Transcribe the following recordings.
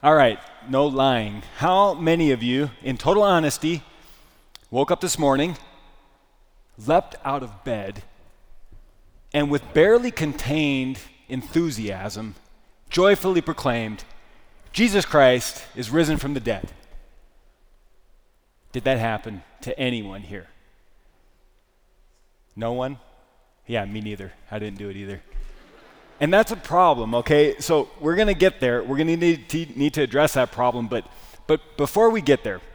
All right, no lying. How many of you, in total honesty, woke up this morning, leapt out of bed, and with barely contained enthusiasm, joyfully proclaimed, Jesus Christ is risen from the dead? Did that happen to anyone here? No one? Yeah, me neither. I didn't do it either. And that's a problem, okay? So we're going to get there. We're going to need to address that problem. But before we get there,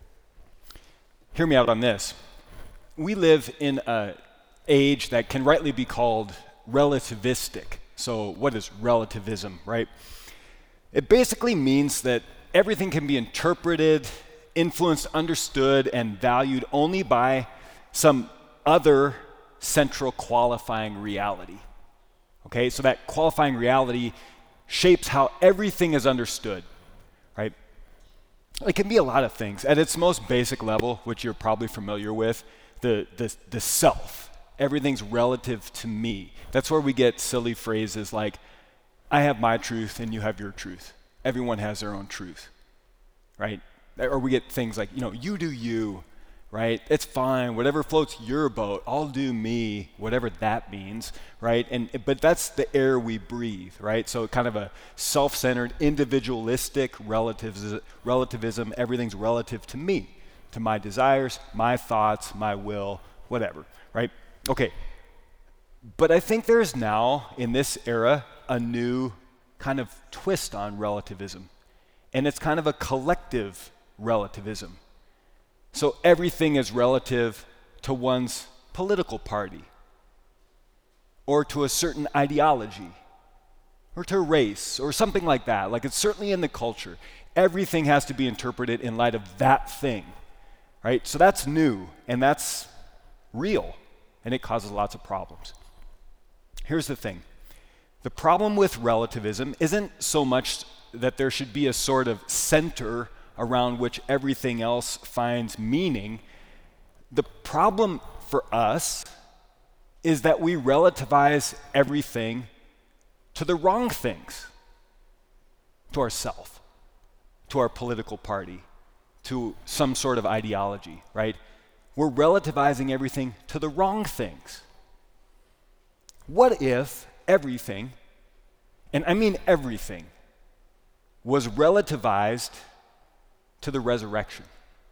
hear me out on this. We live in an age that can rightly be called relativistic. So what is relativism, right? It basically means that everything can be interpreted, influenced, understood, and valued only by some other central qualifying reality. Okay, so that qualifying reality shapes how everything is understood, right? It can be a lot of things. At its most basic level, which you're probably familiar with, the self. Everything's relative to me. That's where we get silly phrases like, I have my truth and you have your truth. Everyone has their own truth, right? Or we get things like, you do you, right? It's fine, whatever floats your boat, I'll do me, whatever that means, right? But that's the air we breathe, right? So kind of a self-centered, individualistic relativism, everything's relative to me, to my desires, my thoughts, my will, whatever, right? Okay, but I think there's now, in this era, a new kind of twist on relativism, and it's kind of a collective relativism. So everything is relative to one's political party, or to a certain ideology, or to race, or something like that. Like, it's certainly in the culture. Everything has to be interpreted in light of that thing, right? So that's new, and that's real, and it causes lots of problems. Here's the thing. The problem with relativism isn't so much that there should be a sort of center around which everything else finds meaning. The problem for us is that we relativize everything to the wrong things, to ourself, to our political party, to some sort of ideology, right? We're relativizing everything to the wrong things. What if everything, and I mean everything, was relativized to the resurrection?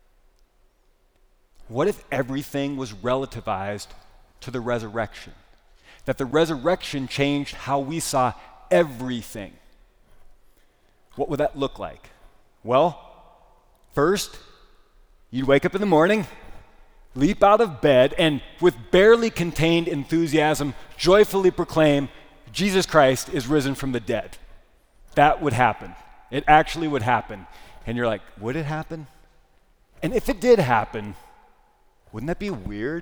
What if everything was relativized to the resurrection? That the resurrection changed how we saw everything. What would that look like? Well, first, you'd wake up in the morning, leap out of bed, and with barely contained enthusiasm, joyfully proclaim, Jesus Christ is risen from the dead. That would happen. It actually would happen. And you're like, would it happen? And if it did happen, wouldn't that be weird?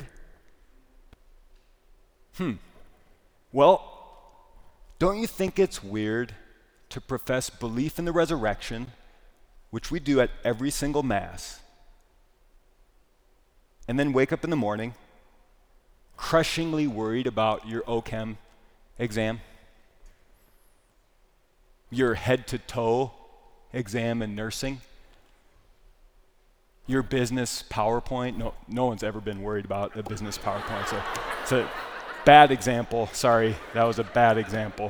Well, don't you think it's weird to profess belief in the resurrection, which we do at every single Mass, and then wake up in the morning crushingly worried about your OChem exam, your head-to-toe exam in nursing, your business PowerPoint? No one's ever been worried about a business PowerPoint. So it's a bad example. Sorry, that was a bad example.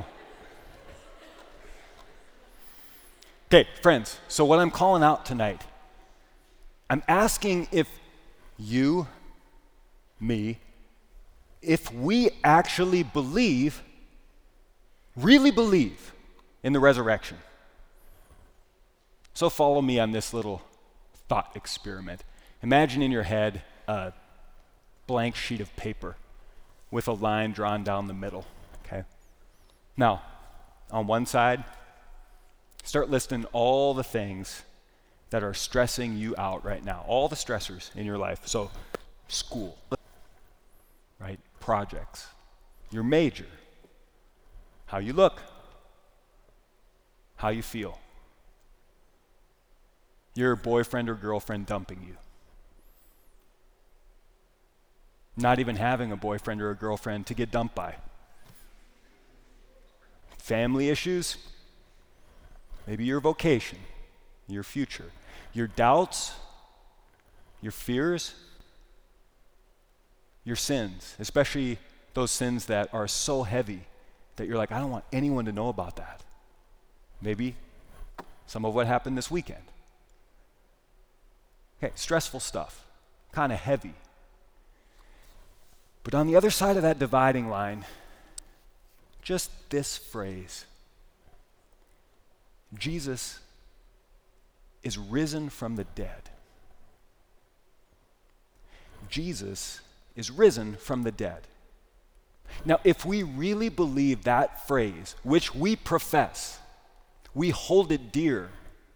Okay, friends, so what I'm calling out tonight, I'm asking if you, me, if we actually believe, really believe in the resurrection. So follow me on this little thought experiment. Imagine in your head a blank sheet of paper with a line drawn down the middle, okay? Now, on one side, start listing all the things that are stressing you out right now, all the stressors in your life. So, school, right? Projects, your major, how you look, how you feel, your boyfriend or girlfriend dumping you, not even having a boyfriend or a girlfriend to get dumped by, family issues, maybe your vocation, your future, your doubts, your fears, your sins, especially those sins that are so heavy that you're like, I don't want anyone to know about that. Maybe some of what happened this weekend. Okay, stressful stuff, kind of heavy. But on the other side of that dividing line, just this phrase, Jesus is risen from the dead. Jesus is risen from the dead. Now, if we really believe that phrase, which we profess, we hold it dear,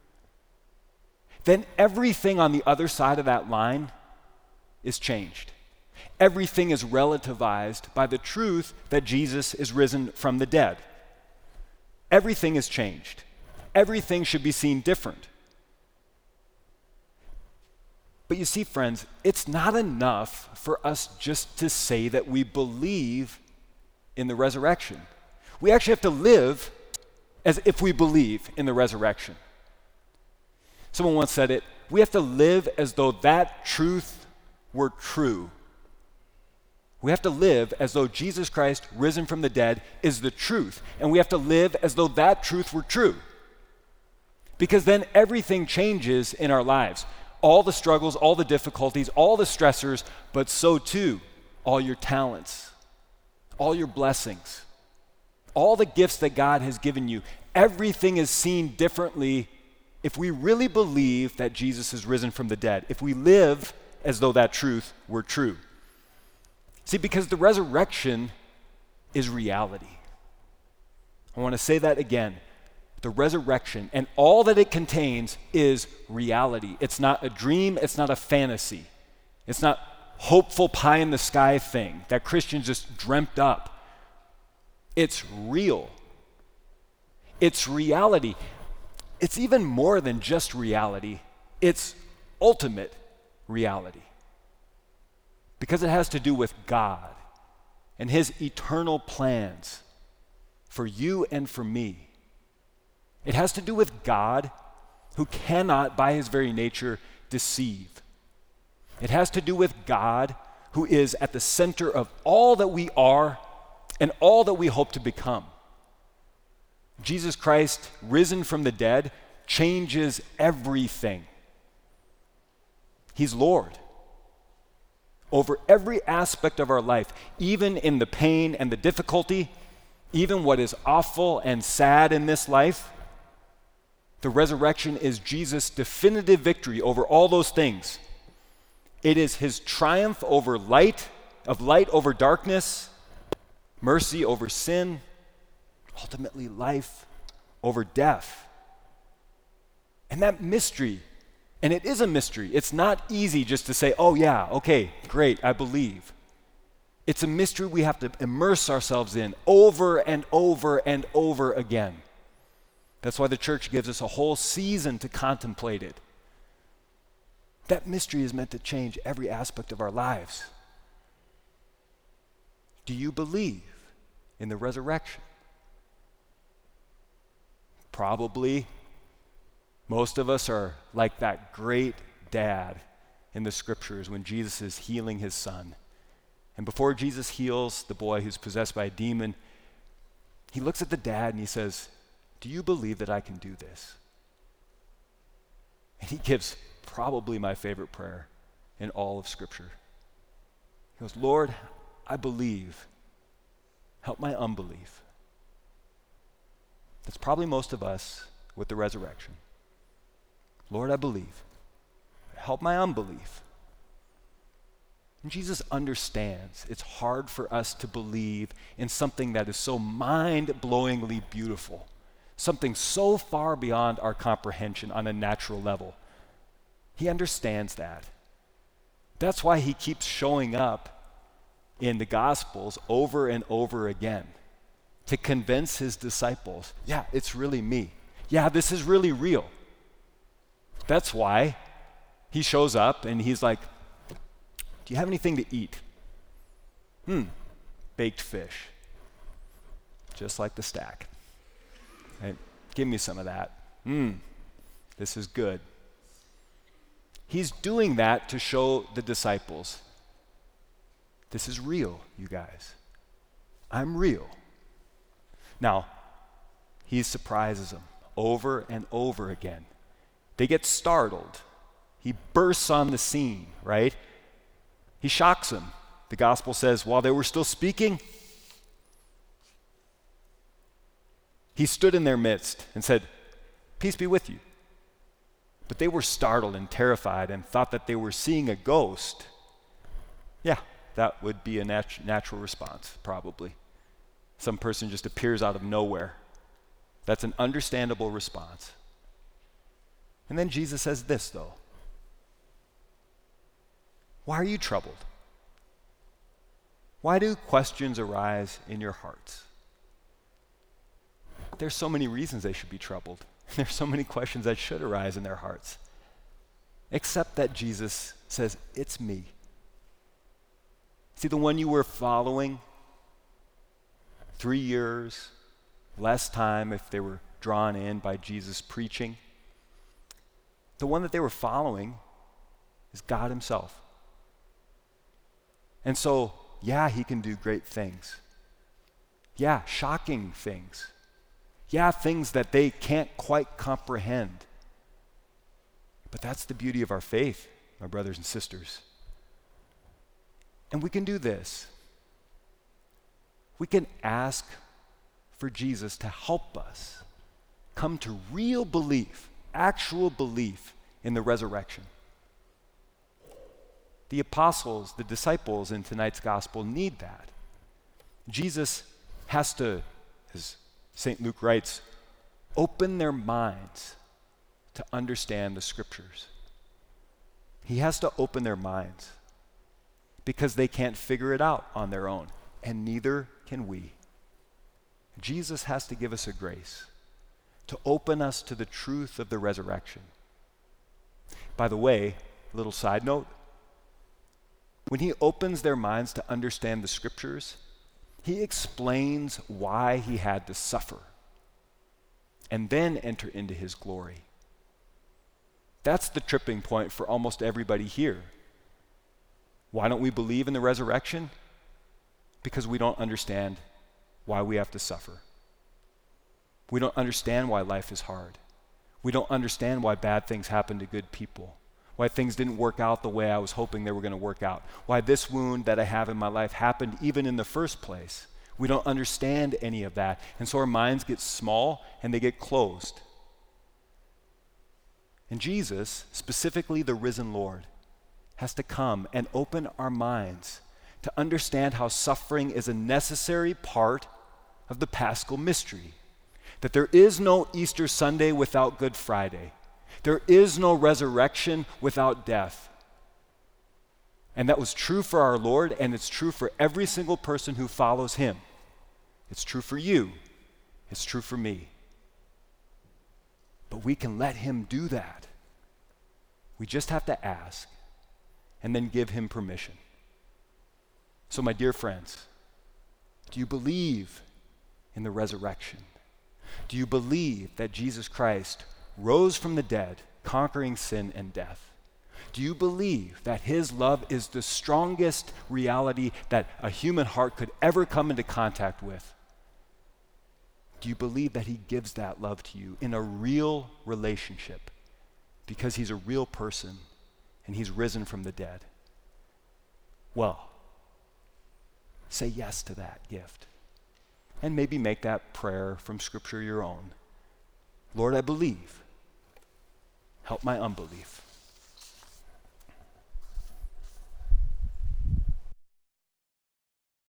then everything on the other side of that line is changed. Everything is relativized by the truth that Jesus is risen from the dead. Everything is changed. Everything should be seen different. But you see, friends, it's not enough for us just to say that we believe in the resurrection. We actually have to live as if we believe in the resurrection. Someone once said it, we have to live as though that truth were true. We have to live as though Jesus Christ, risen from the dead, is the truth. And we have to live as though that truth were true. Because then everything changes in our lives. All the struggles, all the difficulties, all the stressors, but so too, all your talents, all your blessings, all the gifts that God has given you. Everything is seen differently if we really believe that Jesus is risen from the dead, if we live as though that truth were true. See, because the resurrection is reality. I want to say that again. The resurrection and all that it contains is reality. It's not a dream, it's not a fantasy. It's not hopeful pie in the sky thing that Christians just dreamt up. It's real. It's reality. It's even more than just reality. It's ultimate reality. Because it has to do with God and his eternal plans for you and for me. It has to do with God who cannot, by his very nature, deceive. It has to do with God who is at the center of all that we are and all that we hope to become. Jesus Christ, risen from the dead, changes everything. He's Lord over every aspect of our life, even in the pain and the difficulty, even what is awful and sad in this life. The resurrection is Jesus' definitive victory over all those things. It is his triumph over light over darkness, mercy over sin, ultimately life over death. And that mystery, and it is a mystery, it's not easy just to say, oh yeah, okay, great, I believe. It's a mystery we have to immerse ourselves in over and over and over again. That's why the church gives us a whole season to contemplate it. That mystery is meant to change every aspect of our lives. Do you believe in the resurrection? Probably most of us are like that great dad in the scriptures when Jesus is healing his son. And before Jesus heals the boy who's possessed by a demon, he looks at the dad and he says, do you believe that I can do this? And he gives probably my favorite prayer in all of Scripture. He goes, Lord, I believe. Help my unbelief. That's probably most of us with the resurrection. Lord, I believe. Help my unbelief. And Jesus understands it's hard for us to believe in something that is so mind-blowingly beautiful. Something so far beyond our comprehension on a natural level. He understands that. That's why he keeps showing up in the Gospels over and over again to convince his disciples, yeah, it's really me. Yeah, this is really real. That's why he shows up and he's like, do you have anything to eat? Baked fish. Just like the stack. Right? Give me some of that. This is good. He's doing that to show the disciples, this is real, you guys. I'm real. Now, he surprises them over and over again. They get startled. He bursts on the scene, right? He shocks them. The gospel says, while they were still speaking, he stood in their midst and said, "Peace be with you." But they were startled and terrified and thought that they were seeing a ghost. Yeah, that would be a natural response, probably. Some person just appears out of nowhere. That's an understandable response. And then Jesus says this, though. Why are you troubled? Why do questions arise in your hearts? There's so many reasons they should be troubled. There's so many questions that should arise in their hearts. Except that Jesus says, it's me. See, the one you were following, 3 years, less time if they were drawn in by Jesus preaching. The one that they were following is God himself. And so, yeah, he can do great things. Yeah, shocking things. Yeah, things that they can't quite comprehend. But that's the beauty of our faith, my brothers and sisters. And we can do this. We can ask for Jesus to help us come to real belief, actual belief in the resurrection. The apostles, the disciples in tonight's gospel need that. Jesus has to, as St. Luke writes, open their minds to understand the scriptures. He has to open their minds because they can't figure it out on their own, and neither can we. Jesus has to give us a grace to open us to the truth of the resurrection. By the way, a little side note, when he opens their minds to understand the scriptures, he explains why he had to suffer and then enter into his glory. That's the tripping point for almost everybody here. Why don't we believe in the resurrection? Because we don't understand why we have to suffer. We don't understand why life is hard. We don't understand why bad things happen to good people. Why things didn't work out the way I was hoping they were going to work out. Why this wound that I have in my life happened even in the first place. We don't understand any of that. And so our minds get small and they get closed. And Jesus, specifically the risen Lord, has to come and open our minds to understand how suffering is a necessary part of the Paschal mystery. That there is no Easter Sunday without Good Friday. There is no resurrection without death. And that was true for our Lord, and it's true for every single person who follows him. It's true for you. It's true for me. But we can let him do that. We just have to ask and then give him permission. So, my dear friends, do you believe in the resurrection? Do you believe that Jesus Christ rose from the dead, conquering sin and death? Do you believe that his love is the strongest reality that a human heart could ever come into contact with? Do you believe that he gives that love to you in a real relationship because he's a real person and he's risen from the dead? Well, say yes to that gift. And maybe make that prayer from Scripture your own. Lord, I believe. Help my unbelief.